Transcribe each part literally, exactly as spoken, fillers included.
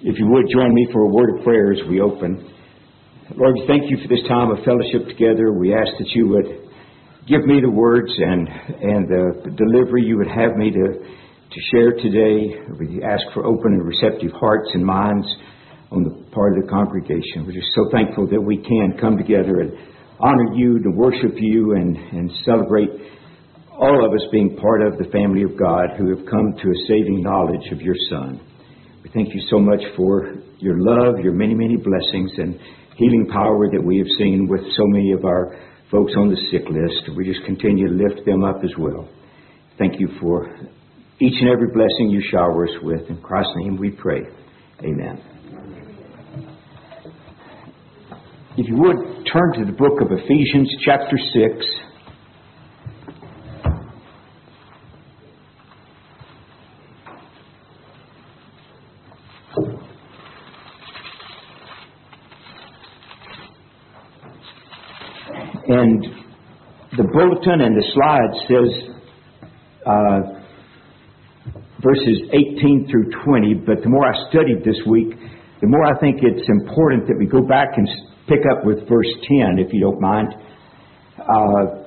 If you would, join me for a word of prayer as we open. Lord, we thank you for this time of fellowship together. We ask that you would give me the words and and the delivery you would have me to, to share today. We ask for open and receptive hearts and minds on the part of the congregation. We're just so thankful that we can come together and honor you, to worship you, and, and celebrate all of us being part of the family of God who have come to a saving knowledge of your Son. We thank you so much for your love, your many, many blessings, and healing power that we have seen with so many of our folks on the sick list. We just continue to lift them up as well. Thank you for each and every blessing you shower us with. In Christ's name we pray. Amen. If you would, turn to the book of Ephesians chapter six. And the bulletin and the slide says uh, verses eighteen through twenty, but the more I studied this week, the more I think it's important that we go back and pick up with verse ten, if you don't mind. Uh,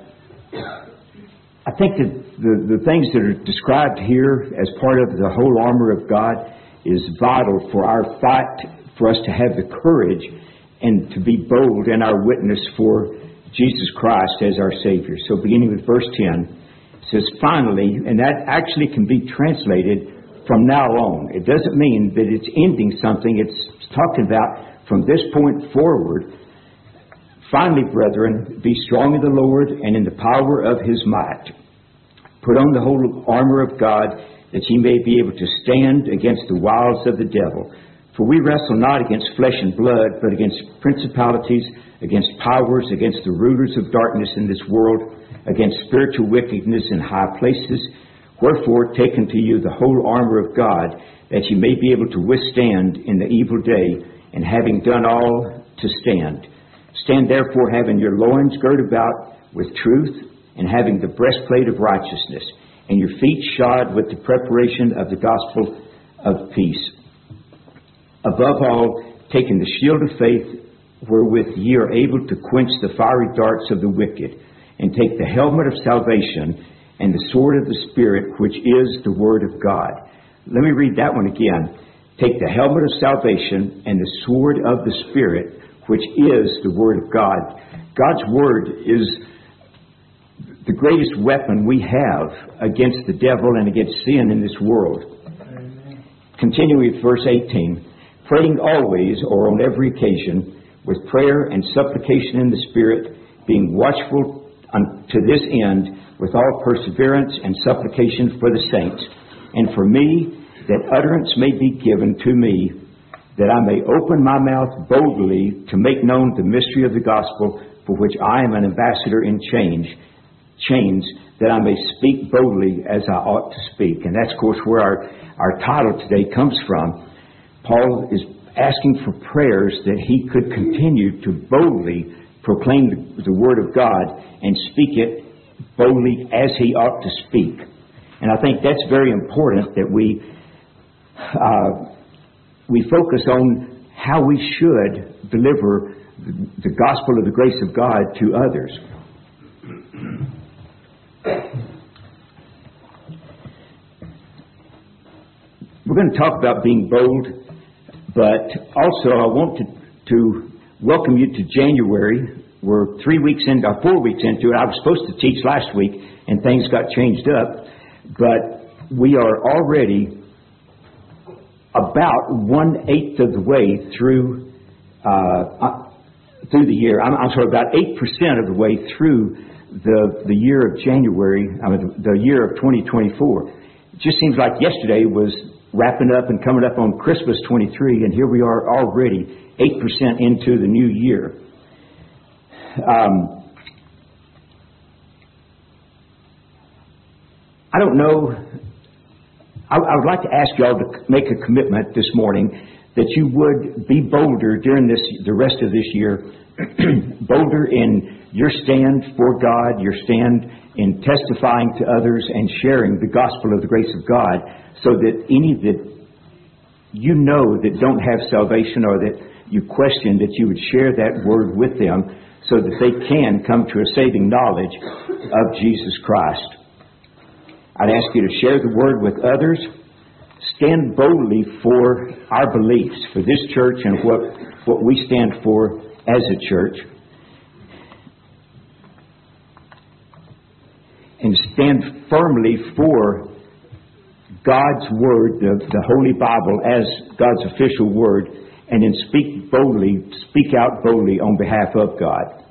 I think that the, the things that are described here as part of the whole armor of God is vital for our fight, for us to have the courage and to be bold in our witness for Jesus Christ as our Savior. So beginning with verse ten, it says, finally, and that actually can be translated from now on. It doesn't mean that it's ending something. It's talking about from this point forward. Finally, brethren, be strong in the Lord and in the power of His might. Put on the whole armor of God, that ye may be able to stand against the wiles of the devil. For we wrestle not against flesh and blood, but against principalities, against powers, against the rulers of darkness in this world, against spiritual wickedness in high places. Wherefore, take unto you the whole armor of God, that ye may be able to withstand in the evil day, and having done all, to stand. Stand therefore, having your loins girt about with truth, and having the breastplate of righteousness, and your feet shod with the preparation of the gospel of peace. Above all, taking the shield of faith, wherewith ye are able to quench the fiery darts of the wicked, and take the helmet of salvation and the sword of the Spirit, which is the Word of God. Let me read that one again. Take the helmet of salvation and the sword of the Spirit, which is the Word of God. God's Word is the greatest weapon we have against the devil and against sin in this world. Amen. Continuing with verse eighteen. Praying always, or on every occasion, with prayer and supplication in the Spirit, being watchful unto this end, with all perseverance and supplication for the saints, and for me, that utterance may be given to me, that I may open my mouth boldly to make known the mystery of the gospel, for which I am an ambassador in change, chains, that I may speak boldly as I ought to speak. And that's, of course, where our, our title today comes from. Paul is asking for prayers that he could continue to boldly proclaim the, the Word of God and speak it boldly as he ought to speak. And I think that's very important, that we uh, we focus on how we should deliver the, the gospel of the grace of God to others. We're going to talk about being bold, but also I want to, to welcome you to January. We're three weeks into, or four weeks into it. I was supposed to teach last week, and things got changed up. But we are already about one-eighth of the way through uh, through the year. I'm, I'm sorry, about eight percent of the way through the the year of January, I mean, the year of twenty twenty-four. It just seems like yesterday was wrapping up and coming up on Christmas twenty-three, and here we are already eight percent into the new year. Um, I don't know. I, I would like to ask y'all to make a commitment this morning that you would be bolder during this, the rest of this year, bolder in your stand for God, your stand in testifying to others and sharing the gospel of the grace of God, so that any that you know that don't have salvation, or that you question, that you would share that word with them so that they can come to a saving knowledge of Jesus Christ. I'd ask you to share the word with others. Stand boldly for our beliefs, for this church and what, what we stand for as a church. And stand firmly for God's Word, the, the Holy Bible, as God's official Word, and then speak boldly, speak out boldly on behalf of God.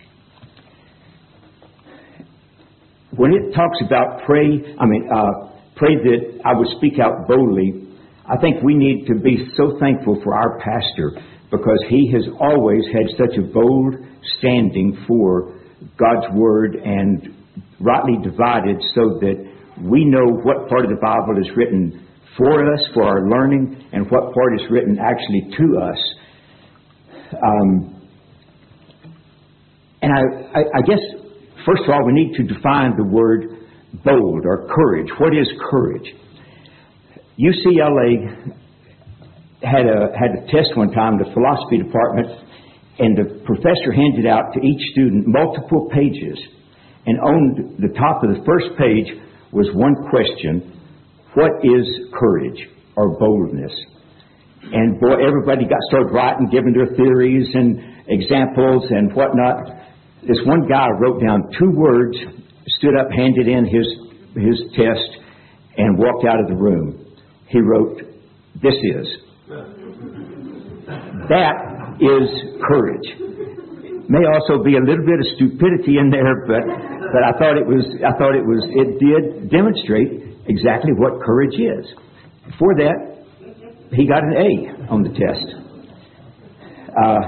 When it talks about pray, I mean, uh, pray that I would speak out boldly, I think we need to be so thankful for our pastor, because he has always had such a bold standing for God's Word and rightly divided, so that we know what part of the Bible is written for us, for our learning, and what part is written actually to us. Um, and I, I, I guess, first of all, we need to define the word bold or courage. What is courage? U C L A had a, had a test one time, the philosophy department, and the professor handed out to each student multiple pages. And on the top of the first page was one question: what is courage or boldness? And boy, everybody got started writing, giving their theories and examples and whatnot. This one guy wrote down two words, stood up, handed in his his test, and walked out of the room. He wrote, "This is." That is courage. May also be a little bit of stupidity in there, but but I thought it was I thought it was it did demonstrate exactly what courage is. For that, he got an A on the test. Uh,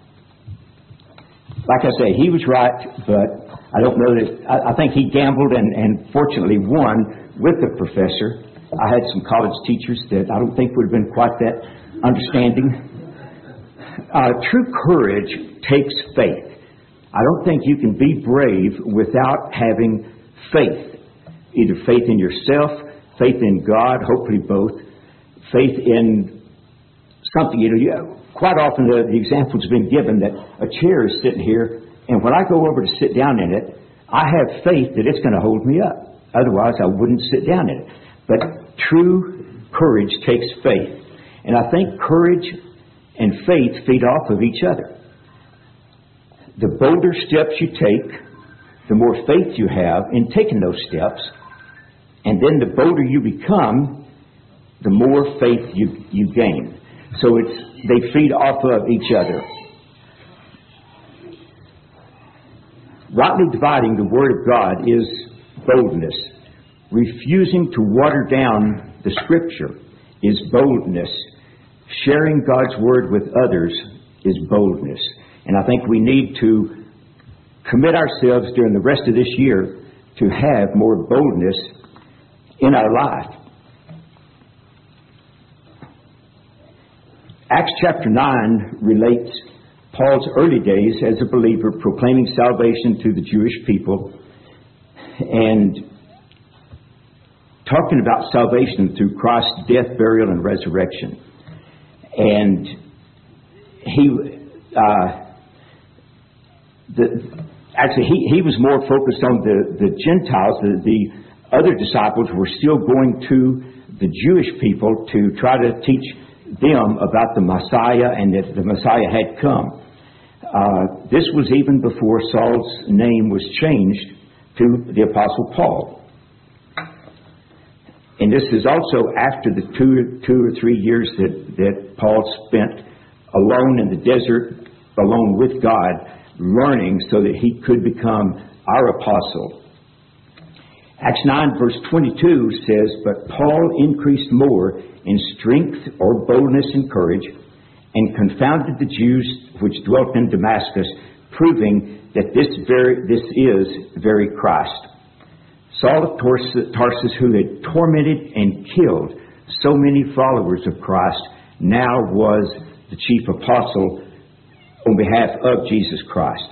like I say, he was right, but I don't know that. I, I think he gambled and, and fortunately won with the professor. I had some college teachers that I don't think would have been quite that understanding. Uh, true courage takes faith. I don't think you can be brave without having faith. Either faith in yourself, faith in God, hopefully both, faith in something. You know, you, quite often the, the example's been given that a chair is sitting here, and when I go over to sit down in it, I have faith that it's going to hold me up. Otherwise, I wouldn't sit down in it. But true courage takes faith. And I think courage and faith feed off of each other. The bolder steps you take, the more faith you have in taking those steps. And then the bolder you become, the more faith you, you gain. So it's they feed off of each other. Rightly dividing the Word of God is boldness. Refusing to water down the Scripture is boldness. Sharing God's Word with others is boldness. And I think we need to commit ourselves during the rest of this year to have more boldness in our life. Acts chapter nine relates Paul's early days as a believer, proclaiming salvation to the Jewish people and talking about salvation through Christ's death, burial, and resurrection. And he, uh, the, actually, he, he was more focused on the, the Gentiles. The, the other disciples were still going to the Jewish people to try to teach them about the Messiah and that the Messiah had come. Uh, this was even before Saul's name was changed to the Apostle Paul. And this is also after the two, two or three years that, that Paul spent alone in the desert, alone with God, learning so that he could become our apostle. Acts nine verse twenty-two says, "But Paul increased more in strength or boldness and courage, and confounded the Jews which dwelt in Damascus, proving that this very this is very Christ." Saul of Tarsus, who had tormented and killed so many followers of Christ, now was the chief apostle on behalf of Jesus Christ.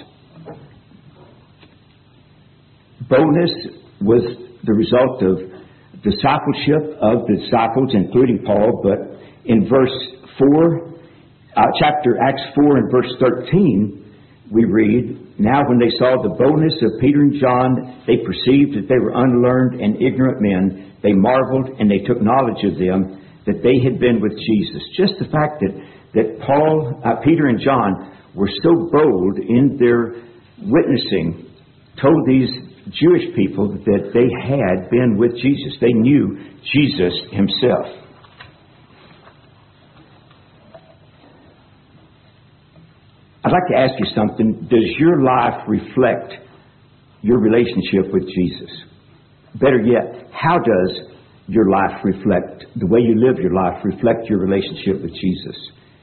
Boldness was the result of discipleship of the disciples, including Paul, but In verse four, uh, chapter Acts four and verse thirteen, we read, "Now when they saw the boldness of Peter and John, they perceived that they were unlearned and ignorant men. They marveled, and they took knowledge of them, that they had been with Jesus." Just the fact that, that Paul, uh, Peter and John were so bold in their witnessing told these Jewish people that they had been with Jesus. They knew Jesus himself. I'd like to ask you something. Does your life reflect your relationship with Jesus? Better yet, how does your life reflect, the way you live your life, reflect your relationship with Jesus?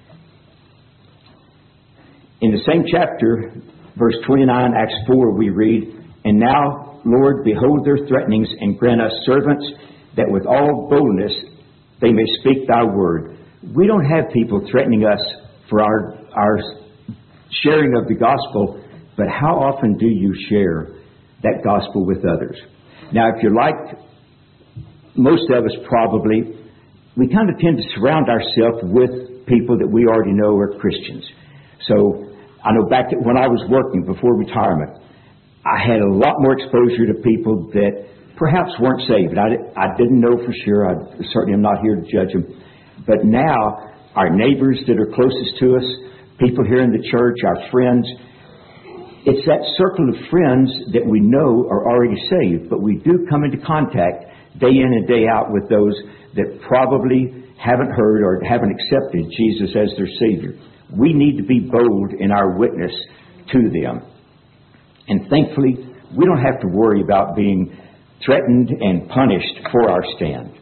In the same chapter, verse twenty-nine, Acts four, we read, "And now, Lord, behold their threatenings, and grant us servants, that with all boldness they may speak thy word." We don't have people threatening us for our, our sharing of the gospel, but how often do you share that gospel with others? Now, if you're like most of us probably, we kind of tend to surround ourselves with people that we already know are Christians. So I know back when I was working before retirement, I had a lot more exposure to people that perhaps weren't saved. I, I didn't know for sure. I certainly am not here to judge them. But now, our neighbors that are closest to us, people here in the church, our friends, it's that circle of friends that we know are already saved, but we do come into contact day in and day out with those that probably haven't heard or haven't accepted Jesus as their Savior. We need to be bold in our witness to them. And thankfully, we don't have to worry about being threatened and punished for our stand.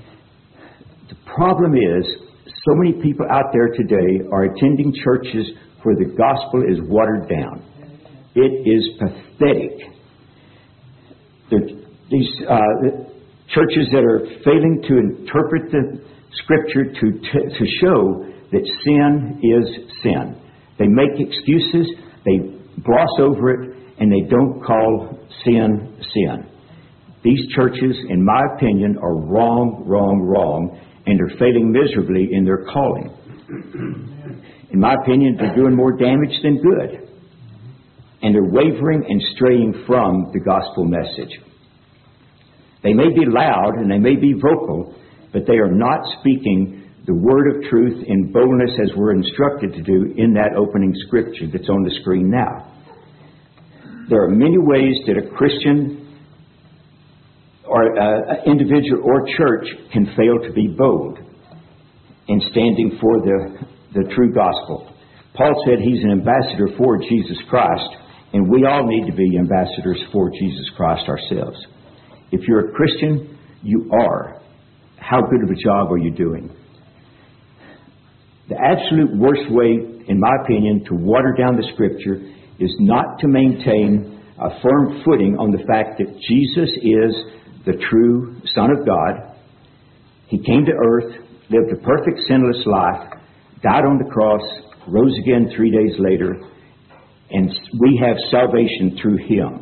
The problem is, so many people out there today are attending churches where the gospel is watered down. It is pathetic. There, these uh, churches that are failing to interpret the Scripture to, t- to show that sin is sin. They make excuses, they gloss over it, and they don't call sin, sin. These churches, in my opinion, are wrong, wrong, wrong, and are failing miserably in their calling. In my opinion, they're doing more damage than good. And they're wavering and straying from the gospel message. They may be loud and they may be vocal, but they are not speaking the word of truth in boldness as we're instructed to do in that opening scripture that's on the screen now. There are many ways that a Christian or uh, an individual or church can fail to be bold in standing for the, the true gospel. Paul said he's an ambassador for Jesus Christ, and we all need to be ambassadors for Jesus Christ ourselves. If you're a Christian, you are. How good of a job are you doing? The absolute worst way, in my opinion, to water down the Scripture is not to maintain a firm footing on the fact that Jesus is the true Son of God. He came to earth, lived a perfect sinless life, died on the cross, rose again three days later, and we have salvation through Him.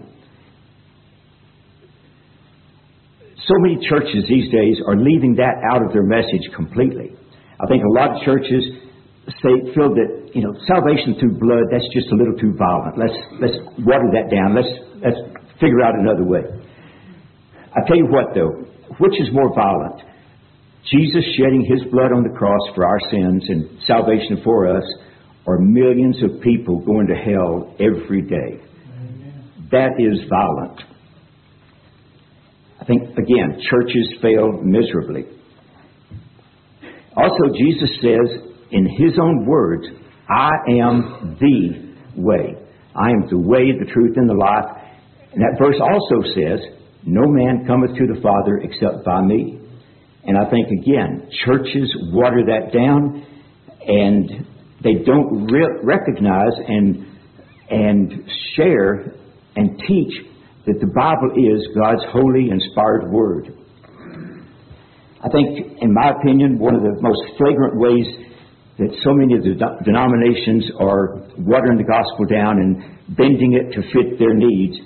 So many churches these days are leaving that out of their message completely. I think a lot of churches say, feel that, you know, salvation through blood, that's just a little too violent. Let's let's water that down. Let's let's figure out another way. I tell you what, though, which is more violent? Jesus shedding His blood on the cross for our sins and salvation for us, or millions of people going to hell every day? Amen. That is violent. I think, again, churches fail miserably. Also, Jesus says in His own words, I am the way. I am the way, the truth, and the life. And that verse also says, no man cometh to the Father except by me. And I think, again, churches water that down, and they don't re- recognize and, and share and teach that the Bible is God's holy, inspired Word. I think, in my opinion, one of the most flagrant ways that so many of the de- denominations are watering the gospel down and bending it to fit their needs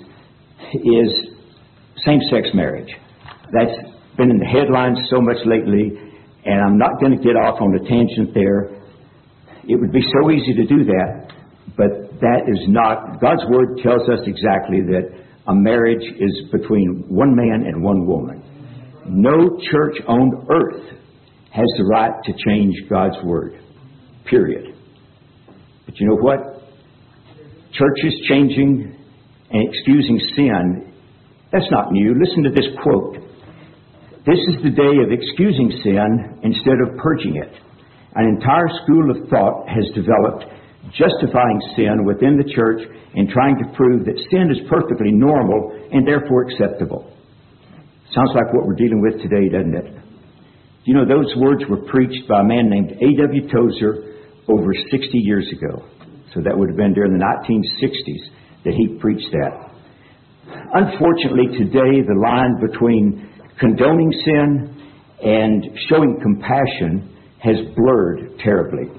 is same-sex marriage. That's been in the headlines so much lately, And I'm not going to get off on a tangent there. It would be so easy to do that, but that is not. God's Word tells us exactly that a marriage is between one man and one woman. No church on earth has the right to change God's Word, period. But you know what? Churches changing and excusing sin, that's not new. Listen to this quote. This is the day of excusing sin instead of purging it. An entire school of thought has developed justifying sin within the church and trying to prove that sin is perfectly normal and therefore acceptable. Sounds like what we're dealing with today, doesn't it? You know, those words were preached by a man named A W Tozer over sixty years ago. So that would have been during the nineteen sixties that he preached that. Unfortunately, today the line between condoning sin and showing compassion has blurred terribly.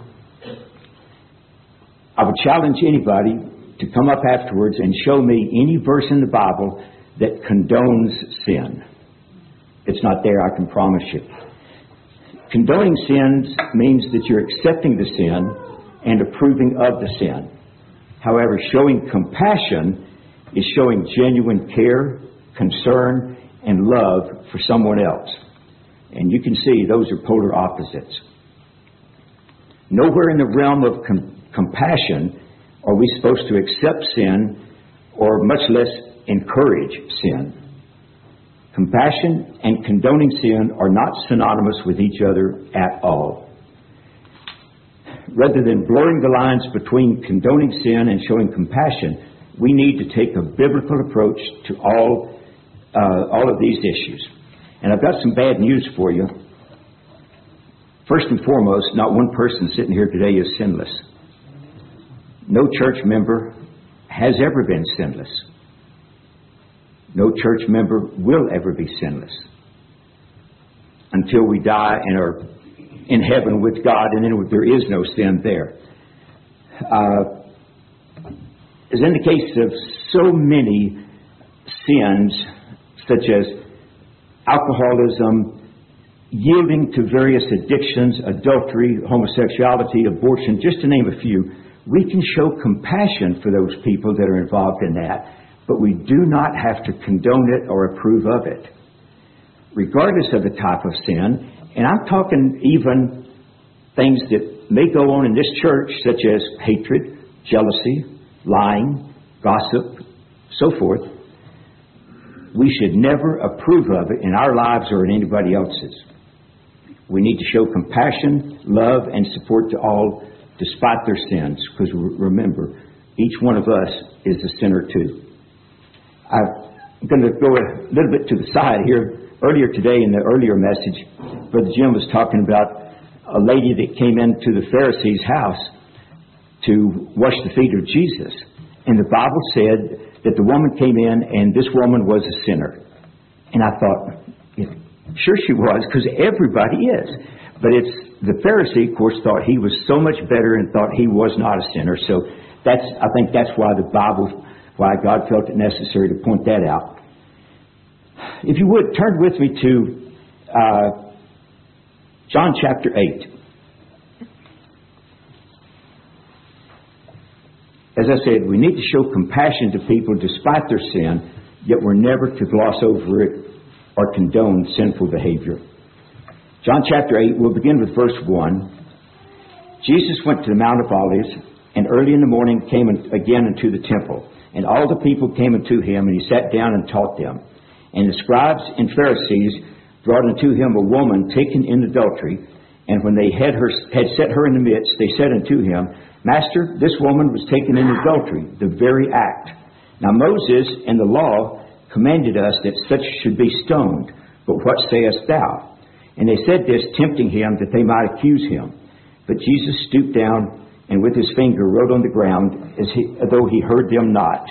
I would challenge anybody to come up afterwards and show me any verse in the Bible that condones sin. It's not there, I can promise you. Condoning sins means that you're accepting the sin and approving of the sin. However, showing compassion is showing genuine care, concern, and love for someone else. And you can see those are polar opposites. Nowhere in the realm of com- compassion are we supposed to accept sin or much less encourage sin. Compassion and condoning sin are not synonymous with each other at all. Rather than blurring the lines between condoning sin and showing compassion, we need to take a biblical approach to all uh, all of these issues. And I've got some bad news for you. First and foremost, not one person sitting here today is sinless. No church member has ever been sinless. No church member will ever be sinless until we die and are in heaven with God, and then there is no sin there. Uh, as in the case of so many sins, such as alcoholism, yielding to various addictions, adultery, homosexuality, abortion, just to name a few, we can show compassion for those people that are involved in that, but we do not have to condone it or approve of it, regardless of the type of sin. And I'm talking even things that may go on in this church, such as hatred, jealousy, lying, gossip, so forth. We should never approve of it in our lives or in anybody else's. We need to show compassion, love, and support to all despite their sins, because remember, each one of us is a sinner too. I'm going to go a little bit to the side here. Earlier today in the earlier message, Brother Jim was talking about a lady that came into the Pharisees' house to wash the feet of Jesus. And the Bible said that the woman came in and this woman was a sinner. And I thought, yeah, sure she was, because everybody is. But it's the Pharisee, of course, thought he was so much better and thought he was not a sinner. So that's I think that's why the Bible, why God felt it necessary to point that out. If you would, turn with me to uh, John chapter eight. As I said, we need to show compassion to people despite their sin, yet we're never to gloss over it or condone sinful behavior. John chapter eight, we'll begin with verse one. Jesus went to the Mount of Olives, and early in the morning came again into the temple. And all the people came unto him, and he sat down and taught them. And the scribes and Pharisees brought unto him a woman taken in adultery. And when they had her had set her in the midst, they said unto him, Master, this woman was taken in adultery, the very act. Now Moses in the law commanded us that such should be stoned. But what sayest thou? And they said this, tempting him, that they might accuse him. But Jesus stooped down and with his finger wrote on the ground, as, he, as though he heard them not.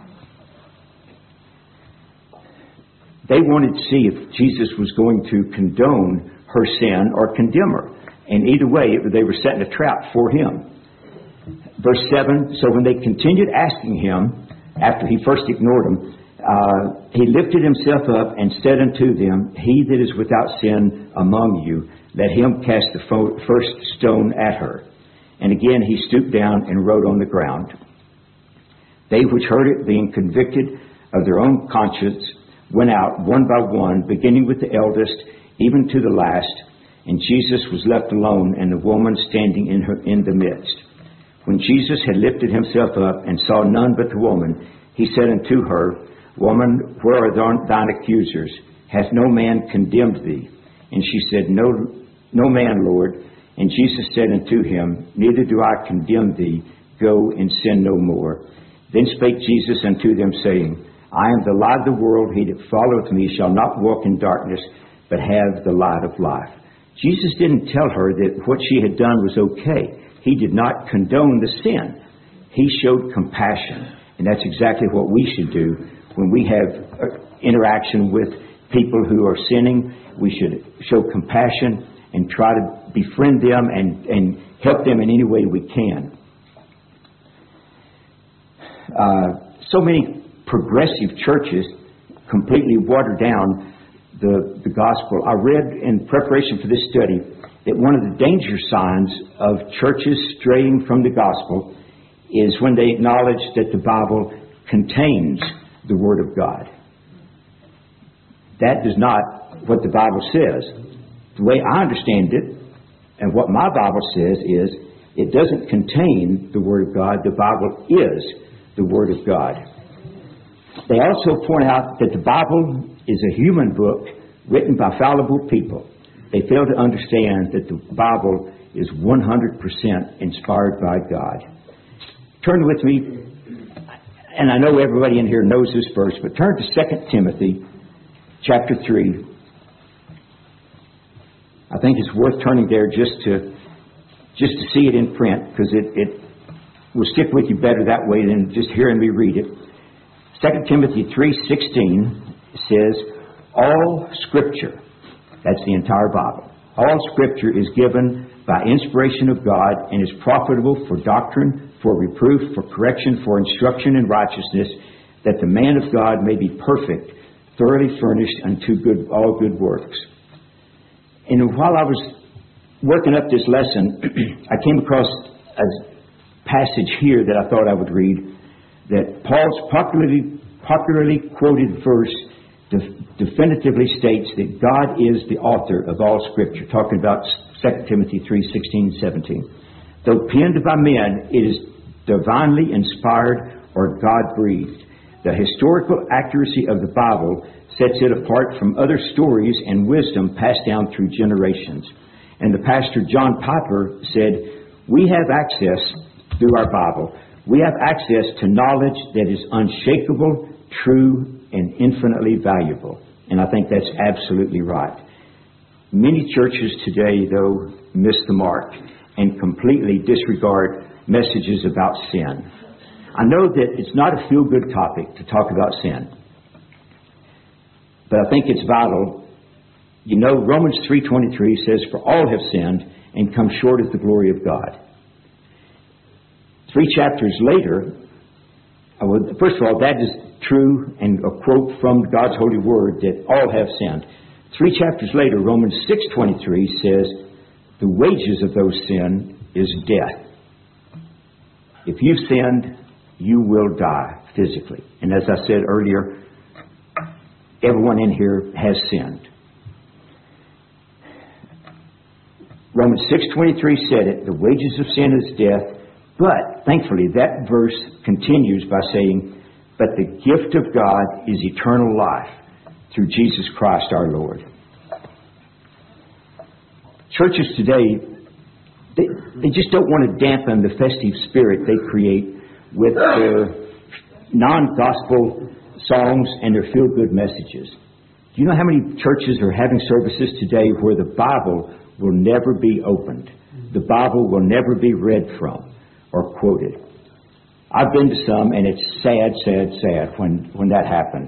They wanted to see if Jesus was going to condone her sin or condemn her. And either way, they were setting a trap for him. Verse seven, so when they continued asking him, after he first ignored them, uh, he lifted himself up and said unto them, He that is without sin among you, let him cast the fo- first stone at her. And again he stooped down and wrote on the ground. They which heard it, being convicted of their own conscience, went out one by one, beginning with the eldest, even to the last. And Jesus was left alone, and the woman standing in her in the midst. When Jesus had lifted himself up and saw none but the woman, he said unto her, Woman, where are thine accusers? Hath no man condemned thee? And she said, No, no man, Lord. And Jesus said unto him, Neither do I condemn thee. Go and sin no more. Then spake Jesus unto them, saying, I am the light of the world. He that followeth me shall not walk in darkness, but have the light of life. Jesus didn't tell her that what she had done was okay. He did not condone the sin. He showed compassion. And that's exactly what we should do when we have interaction with people who are sinning. We should show compassion and try to befriend them and, and help them in any way we can. Uh, so many progressive churches completely water down the, the gospel. I read in preparation for this study that one of the danger signs of churches straying from the gospel is when they acknowledge that the Bible contains the Word of God. That is not what the Bible says. The way I understand it, and what my Bible says is, it doesn't contain the Word of God. The Bible is the Word of God. They also point out that the Bible is a human book written by fallible people. They fail to understand that the Bible is one hundred percent inspired by God. Turn with me, and I know everybody in here knows this verse, but turn to Second Timothy chapter three. I think it's worth turning there just to just to see it in print, because it, it will stick with you better that way than just hearing me read it. Second Timothy three sixteen says, all Scripture, that's the entire Bible, all Scripture is given by inspiration of God and is profitable for doctrine, for reproof, for correction, for instruction in righteousness, that the man of God may be perfect, thoroughly furnished unto good, all good works. And while I was working up this lesson, I came across a passage here that I thought I would read, that Paul's popularly, popularly quoted verse def- definitively states that God is the author of all Scripture, talking about Second Timothy three sixteen seventeen. Though penned by men, it is divinely inspired or God-breathed. The historical accuracy of the Bible sets it apart from other stories and wisdom passed down through generations. And the pastor John Piper said, we have access through our Bible. We have access to knowledge that is unshakable, true, and infinitely valuable. And I think that's absolutely right. Many churches today, though, miss the mark and completely disregard messages about sin. I know that it's not a feel-good topic to talk about sin, but I think it's vital. You know, Romans three twenty-three says, for all have sinned and come short of the glory of God. Three chapters later, well, first of all, that is true and a quote from God's holy word that all have sinned. Three chapters later, Romans six twenty-three says, the wages of those sin is death. If you've sinned, you will die physically. And as I said earlier, everyone in here has sinned. Romans six twenty-three said it, the wages of sin is death. But, thankfully, that verse continues by saying, but the gift of God is eternal life through Jesus Christ our Lord. Churches today, they, they just don't want to dampen the festive spirit they create with their non-gospel songs and their feel-good messages. Do you know how many churches are having services today where the Bible will never be opened? The Bible will never be read from or quoted. I've been to some, and it's sad, sad, sad when, when that happens.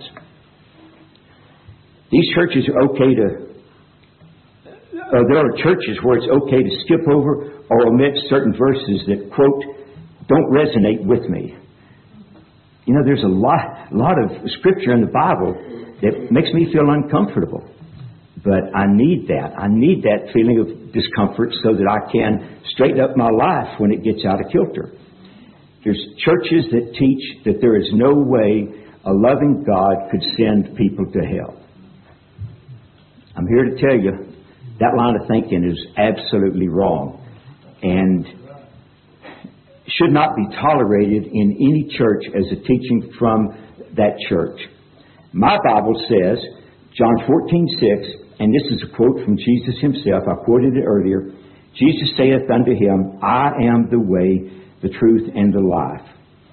These churches are okay to, uh, there are churches where it's okay to skip over or omit certain verses that, quote, don't resonate with me. You know, there's a lot, lot of scripture in the Bible that makes me feel uncomfortable. But I need that. I need that feeling of discomfort so that I can straighten up my life when it gets out of kilter. There's churches that teach that there is no way a loving God could send people to hell. I'm here to tell you that line of thinking is absolutely wrong and should not be tolerated in any church as a teaching from that church. My Bible says, John fourteen six, and this is a quote from Jesus himself. I quoted it earlier. Jesus saith unto him, I am the way, the truth, and the life.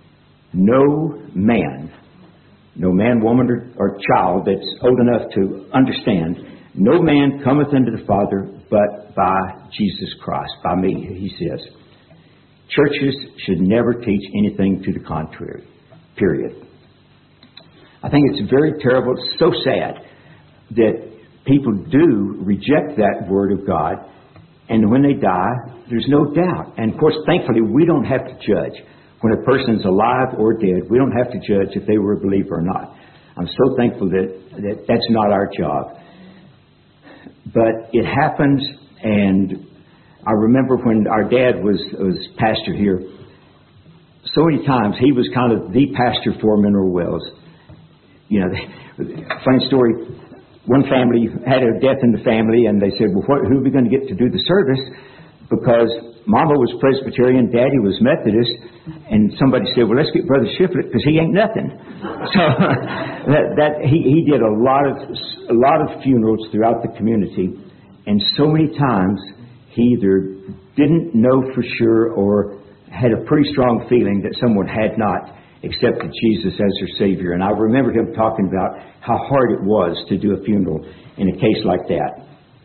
No man, no man, woman, or, or child that's old enough to understand, no man cometh unto the Father but by Jesus Christ, by me, he says. Churches should never teach anything to the contrary, period. I think it's very terrible, it's so sad that people do reject that Word of God, and when they die, there's no doubt. And of course, thankfully, we don't have to judge. When a person's alive or dead, we don't have to judge if they were a believer or not. I'm so thankful that, that that's not our job. But it happens, and I remember when our dad was, was pastor here, so many times he was kind of the pastor for Mineral Wells. You know, funny story, one family had a death in the family, and they said, well, what, who are we going to get to do the service? Because Mama was Presbyterian, Daddy was Methodist, and somebody said, well, let's get Brother Shiflett because he ain't nothing. So that, that he, he did a lot of a lot of funerals throughout the community, and so many times he either didn't know for sure or had a pretty strong feeling that someone had not accepted Jesus as their Savior. And I remember him talking about how hard it was to do a funeral in a case like that.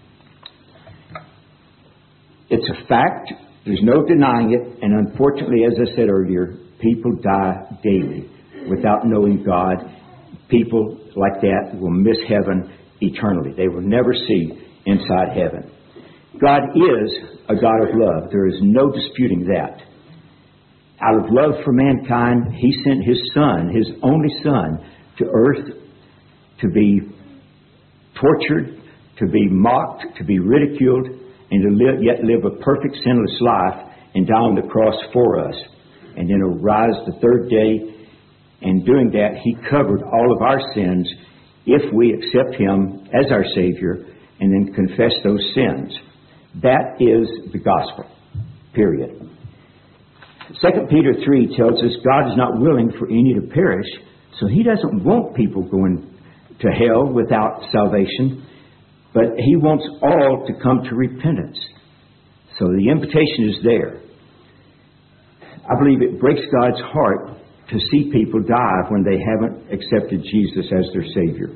It's a fact. There's no denying it. And unfortunately, as I said earlier, people die daily without knowing God. People like that will miss heaven eternally. They will never see inside heaven. God is a God of love. There is no disputing that. Out of love for mankind, He sent His Son, His only Son, to earth to be tortured, to be mocked, to be ridiculed, and to live, yet live a perfect sinless life and die on the cross for us. And then arise the third day. And doing that, He covered all of our sins if we accept Him as our Savior and then confess those sins. That is the gospel, period. Second Peter three tells us God is not willing for any to perish, so He doesn't want people going to hell without salvation, but He wants all to come to repentance. So the invitation is there. I believe it breaks God's heart to see people die when they haven't accepted Jesus as their Savior.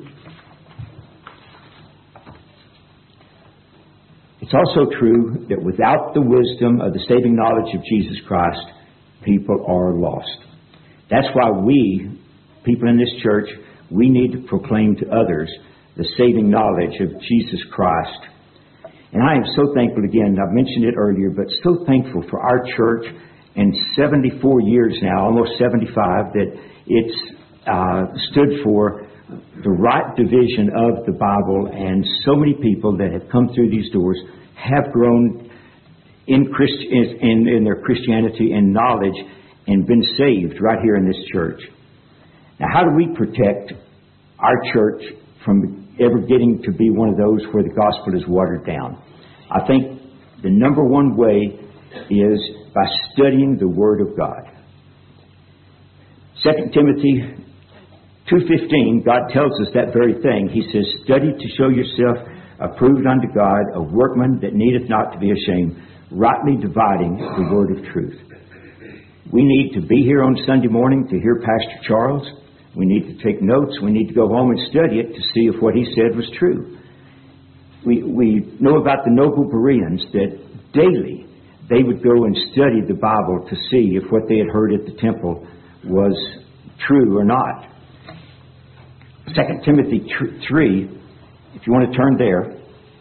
It's also true that without the wisdom of the saving knowledge of Jesus Christ, people are lost. That's why we, people in this church, we need to proclaim to others the saving knowledge of Jesus Christ. And I am so thankful again, I've mentioned it earlier, but so thankful for our church in seventy-four years now, almost seventy-five, that it's uh, stood for the right division of the Bible, and so many people that have come through these doors have grown in, Christ, in, in their Christianity and knowledge and been saved right here in this church. Now, how do we protect our church from ever getting to be one of those where the gospel is watered down? I think the number one way is by studying the Word of God. Second Timothy two fifteen, God tells us that very thing. He says, study to show yourself approved unto God, a workman that needeth not to be ashamed, rightly dividing the word of truth. We need to be here on Sunday morning to hear Pastor Charles. We need to take notes. We need to go home and study it to see if what he said was true. We, we know about the noble Bereans that daily they would go and study the Bible to see if what they had heard at the temple was true or not. Second Timothy three, if you want to turn there.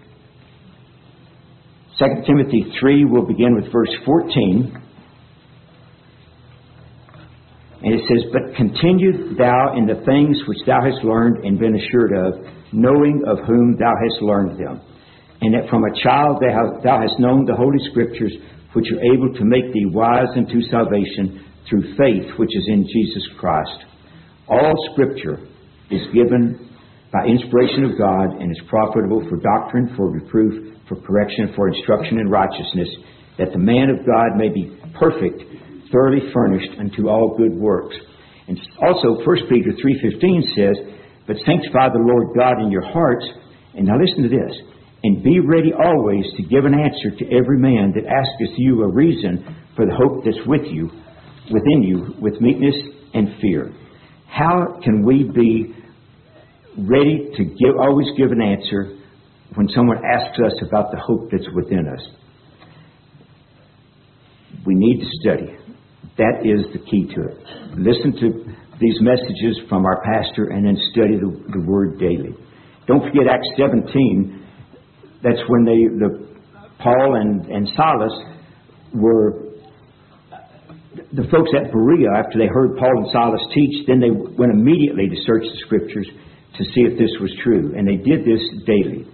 Second Timothy three, we'll begin with verse fourteen. And it it says, but continue thou in the things which thou hast learned and been assured of, knowing of whom thou hast learned them. And that from a child thou, thou hast known the Holy Scriptures, which are able to make thee wise unto salvation through faith which is in Jesus Christ. All Scripture is given by inspiration of God and is profitable for doctrine, for reproof, for correction, for instruction in righteousness, that the man of God may be perfect, thoroughly furnished unto all good works. And also First Peter three fifteen says, but sanctify the Lord God in your hearts, and now listen to this, and be ready always to give an answer to every man that asketh you a reason for the hope that's with you, within you, with meekness and fear. How can we be ready to give, always give an answer when someone asks us about the hope that's within us? We need to study. That is the key to it. Listen to these messages from our pastor and then study the, the Word daily. Don't forget Acts seventeen. That's when they, the Paul and, and Silas were, the folks at Berea, after they heard Paul and Silas teach, then they went immediately to search the Scriptures to see if this was true. And they did this daily.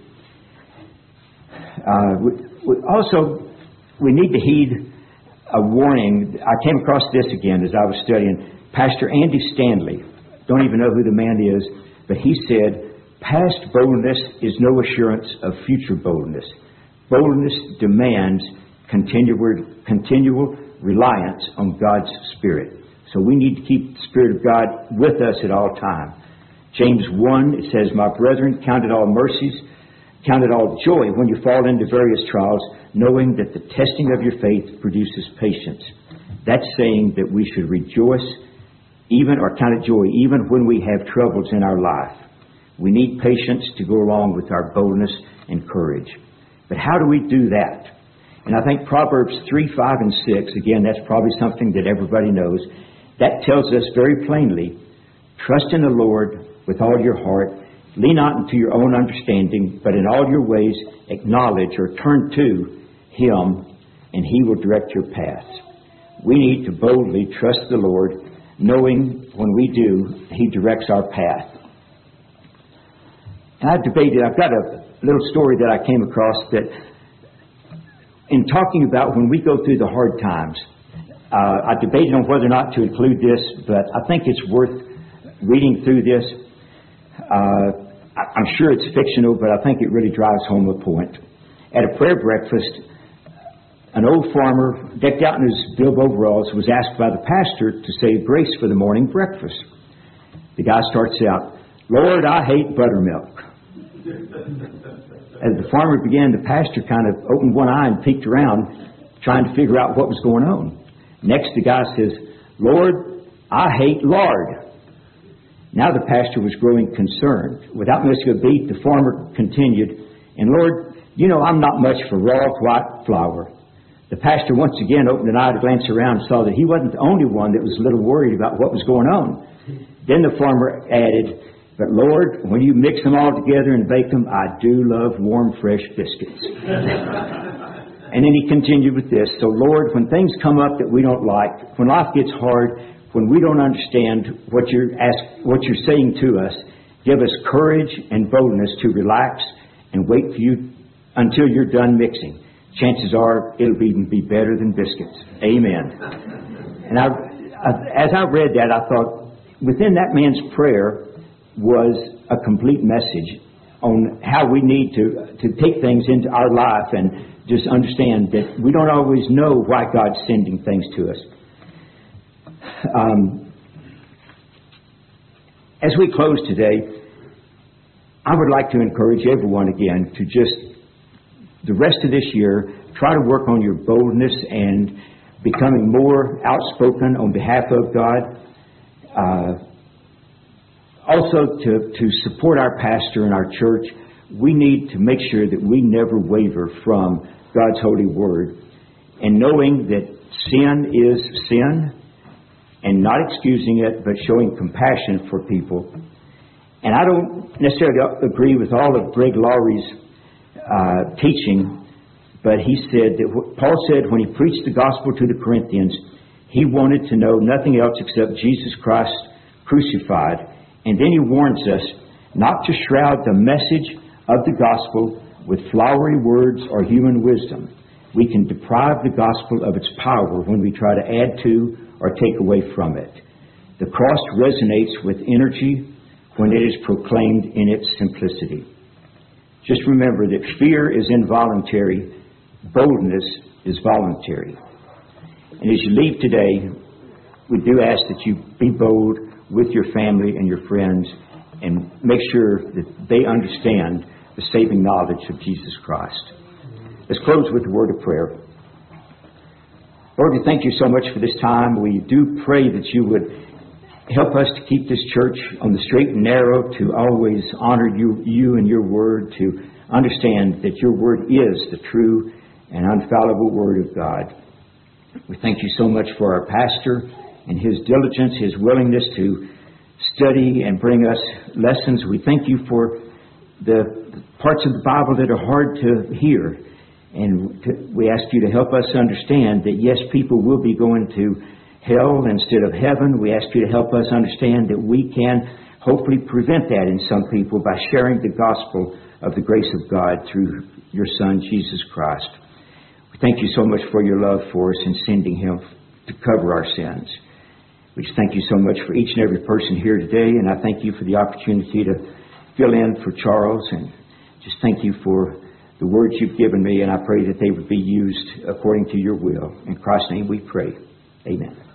Uh, we, we also, we need to heed a warning. I came across this again as I was studying. Pastor Andy Stanley, don't even know who the man is, but he said, past boldness is no assurance of future boldness. Boldness demands continual, continual reliance on God's Spirit. So we need to keep the Spirit of God with us at all times. James one, it says, my brethren, count it all mercies, count it all joy when you fall into various trials, knowing that the testing of your faith produces patience. That's saying that we should rejoice even or count it joy even when we have troubles in our life. We need patience to go along with our boldness and courage. But how do we do that? And I think Proverbs three, five, and six, again, that's probably something that everybody knows, that tells us very plainly, trust in the Lord with all your heart, lean not into your own understanding, but in all your ways acknowledge or turn to Him, and He will direct your paths. We need to boldly trust the Lord, knowing when we do, He directs our path. And I've debated, I've got a little story that I came across that in talking about when we go through the hard times, uh, I debated on whether or not to include this, but I think it's worth reading through this. Uh, I'm sure it's fictional, but I think it really drives home the point. At a prayer breakfast, an old farmer, decked out in his bib overalls, was asked by the pastor to say grace for the morning breakfast. The guy starts out, Lord, I hate buttermilk. As the farmer began, the pastor kind of opened one eye and peeked around, trying to figure out what was going on. Next, the guy says, Lord, I hate lard. Now the pastor was growing concerned. Without missing a beat, the farmer continued, and Lord, you know I'm not much for raw white flour. The pastor once again opened an eye to glance around and saw that he wasn't the only one that was a little worried about what was going on. Then the farmer added, but Lord, when you mix them all together and bake them, I do love warm, fresh biscuits. And then he continued with this. So Lord, when things come up that we don't like, when life gets hard, when we don't understand what you're ask, what you're saying to us, give us courage and boldness to relax and wait for you until you're done mixing. Chances are it'll even be better than biscuits. Amen. And I, I, as I read that, I thought within that man's prayer was a complete message on how we need to, to take things into our life and just understand that we don't always know why God's sending things to us. Um, as we close today, I would like to encourage everyone again to just, the rest of this year, try to work on your boldness and becoming more outspoken on behalf of God. Uh, also, to, to support our pastor and our church, we need to make sure that we never waver from God's holy word. And knowing that sin is sin, and not excusing it, but showing compassion for people. And I don't necessarily agree with all of Greg Laurie's uh, teaching, but he said that Paul said when he preached the gospel to the Corinthians, He wanted to know nothing else except Jesus Christ crucified. And then he warns us not to shroud the message of the gospel with flowery words or human wisdom. We can deprive the gospel of its power when we try to add to or take away from it. The cross resonates with energy when it is proclaimed in its simplicity. Just remember that fear is involuntary, boldness is voluntary. And as you leave today, we do ask that you be bold with your family and your friends and make sure that they understand the saving knowledge of Jesus Christ. Let's close with a word of prayer. Lord, we thank you so much for this time. We do pray that you would help us to keep this church on the straight and narrow, to always honor you, you and your word, to understand that your word is the true and unfallible word of God. We thank you so much for our pastor and his diligence, his willingness to study and bring us lessons. We thank you for the parts of the Bible that are hard to hear. And to, we ask you to help us understand that, yes, people will be going to hell instead of heaven. We ask you to help us understand that we can hopefully prevent that in some people by sharing the gospel of the grace of God through your Son, Jesus Christ. We thank you so much for your love for us in sending him to cover our sins. We just thank you so much for each and every person here today, and I thank you for the opportunity to fill in for Charles, and just thank you for the words you've given me, and I pray that they would be used according to your will. In Christ's name we pray. Amen.